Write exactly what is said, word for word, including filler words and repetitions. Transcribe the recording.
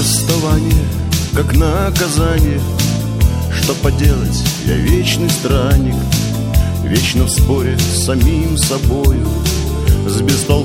расставание, как наказание. Что поделать, я вечный странник, вечно в споре с самим собою, с бестолковым